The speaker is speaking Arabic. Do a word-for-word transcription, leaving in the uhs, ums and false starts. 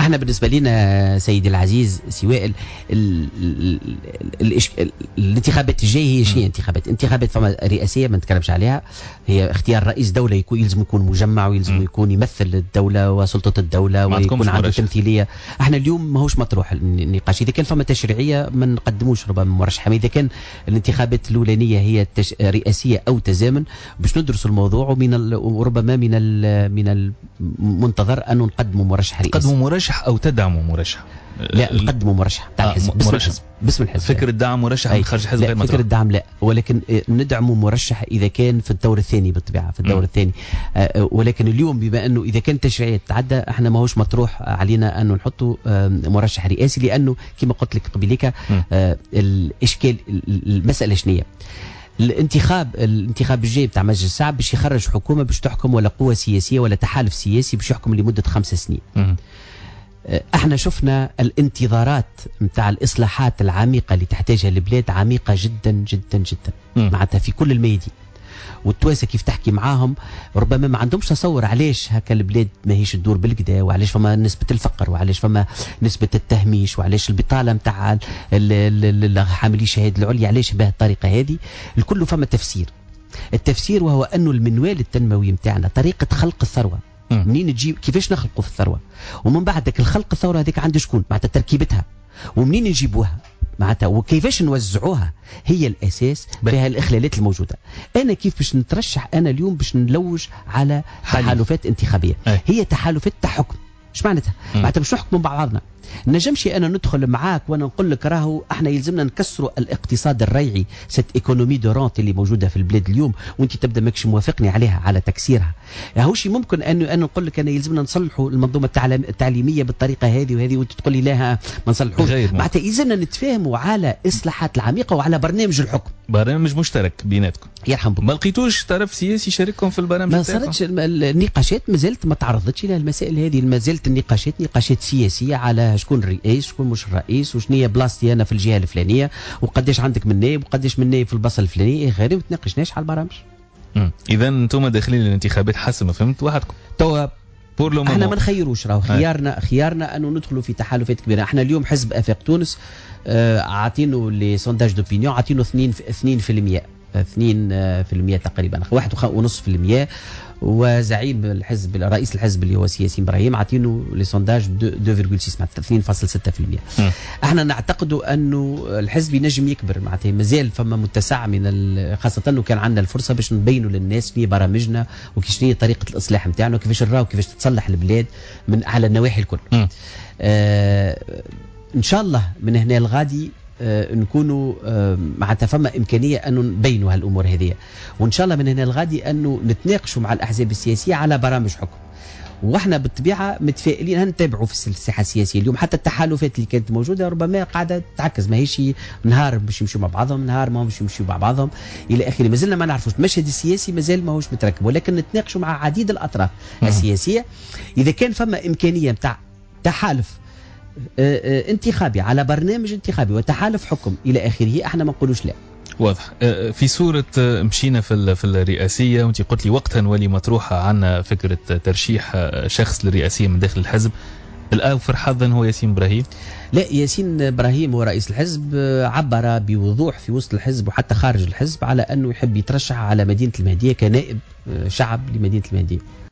احنا بالنسبه لنا سيدي العزيز سواء ال ال ال ال ال الانتخابات الجايه هي شيء انتخابات انتخابات فما رئاسيه ما نتكلمش عليها، هي اختيار رئيس دوله يكون يلزم يكون مجمع ويلزم يكون يمثل الدوله وسلطه الدوله ويكون عنده تمثيليه. احنا اليوم ماهوش مطروح النقاش، اذا كان فما تشريعيه ما نقدموش ربما مرشح، اذا كان الانتخابات الاولانيه هي تش... رئاسيه او تزامن باش ندرسوا الموضوع، ومن ال... وربما من ال... من المنتظر ان نقدموا مرشح رئاسي. تقدموا مرشح او تدعموا مرشح؟ لا نقدموا مرشح تاع الحزب. آه باسم الحزب باسم الحزب. فكرة دعم مرشح من خارج الحزب غير مطروح. فكرة الدعم لا، ولكن ندعموا مرشح اذا كان في الدور الثاني بالطبيعه في الدور م. الثاني. آه ولكن اليوم بما انه اذا كان تشريعيه تعدى احنا ماهوش مطروح علينا انه نحطوا آه مرشح رئاسي، لانه كما قلت لك قبليك آه الاشكال المساله شنية؟ الانتخاب الانتخاب الجاي بتاع مجلس الشعب باش يخرج حكومه باش تحكم ولا قوه سياسيه ولا تحالف سياسي باش يحكم لمده خمس سنين. م. احنا شفنا الانتظارات نتاع الاصلاحات العميقه اللي تحتاجها البلاد عميقه جدا جدا جدا معناتها في كل الميادين، والتوانسه كيف تحكي معاهم ربما ما عندهمش تصور علاش هكا البلاد ماهيش تدور بالكدا، وعلاش فما نسبه الفقر، وعلاش فما نسبه التهميش، وعلاش البطاله نتاع حاملي الشهاده العليا علاش بهالطريقه هذه. الكل فما تفسير، التفسير وهو انه المنوال التنموي نتاعنا طريقه خلق الثروه، منين تجيب كيفاش نخلقوا في الثروه، ومن بعد الخلق الثوره هذيك عند شكون معناتها تركيبتها، ومنين نجيبوها معناتها وكيفاش نوزعوها، هي الاساس بها الاخلالات الموجوده. انا كيف باش نترشح انا اليوم باش نلوج على تحالفات انتخابيه؟ أي. هي تحالفات تحكم. ايش معناتها؟ معناتها باش نحكموا مع بعضنا. نجمش انا ندخل معاك وانا نقول لك راهو احنا يلزمنا نكسروا الاقتصاد الريعي، ست ايكونومي دو رونت اللي موجوده في البلاد اليوم، وانت تبدا ماكش موافقني عليها على تكسيرها. هاوش ممكن انه انا نقول لك انا يلزمنا نصلحوا المنظومه التعليميه بالطريقه هذه وهذه، وانت تقول لي لا ما نصلحوش. معناتها يلزمنا نتفاهموا على اصلاحات العميقه وعلى برنامج الحكم، برنامج مشترك بيناتكم. يرحم ما لقيتوش طرف سياسي يشارككم في البرنامج؟ ما صارتش النقاشات، ما زالت ما تعرضتش الى المسائل هذه، ما زالت النقاشات نقاشات سياسيه على شكون الرئيس شكون مش الرئيس، وشنو هي بلاصتي انا في الجهه الفلانيه، وقداش عندك من نائب وقداش من نائب في البلاصه الفلانيه غير، ما تناقشناش على البرامج. اذا انتم داخلين الانتخابات حسب ما فهمت وحدكم توا احنا ما نخيروش، راهو خيارنا خيارنا انه ندخلوا في تحالفات كبيره. احنا اليوم حزب افاق تونس آه عاطينه لي سونداج دوبينيون عاطينه اثنين اثنين في المية اثنين في المية تقريبا، واحد ونص في المية، وزعيم الحزب رئيس الحزب اللي هو سياسي ابراهيم عاطينه لي سونداج اثنين فاصلة ستة اثنين فاصلة ستة في المية. احنا نعتقد انه الحزب ينجم يكبر، معناتها مازال فما متسع من خاصه انه كان عندنا الفرصه باش نبينوا للناس في برامجنا وكيفاش هي طريقه الاصلاح نتاعنا وكيفاش نراو كيفاش تتصلح البلاد من على النواحي الكل. آه ان شاء الله من هنا الغادي آه نكونوا آه معناتها فما امكانيه انه نبينوا هالامور هذه، وان شاء الله من هنا الغادي انه نتناقشوا مع الاحزاب السياسيه على برامج حكم. واحنا بالطبيعه متفائلين هنتابعوا في الساحه السياسيه اليوم، حتى التحالفات اللي كانت موجوده ربما قاعده تعكس، ماهيش نهار باش يمشوا مع بعضهم نهار ما باش يمشوا مع بعضهم الى اخره. مازلنا ما نعرفوش المشهد السياسي، مازال ماهوش متركب، ولكن نتناقشوا مع عديد الاطراف السياسيه اذا كان فما امكانيه نتاع تحالف انتخابي على برنامج انتخابي وتحالف حكم الى اخره، احنا ما نقولوش لا. واضح. في صورة مشينا في في الرئاسية، وانت قلت لي وقتها نولي مطروحة عنا فكرة ترشيح شخص للرئاسية من داخل الحزب، الأوفر حظا هو ياسين إبراهيم؟ لا، ياسين إبراهيم هو رئيس الحزب عبر بوضوح في وسط الحزب وحتى خارج الحزب على أنه يحب يترشح على مدينة المهدية كنائب شعب لمدينة المهدية.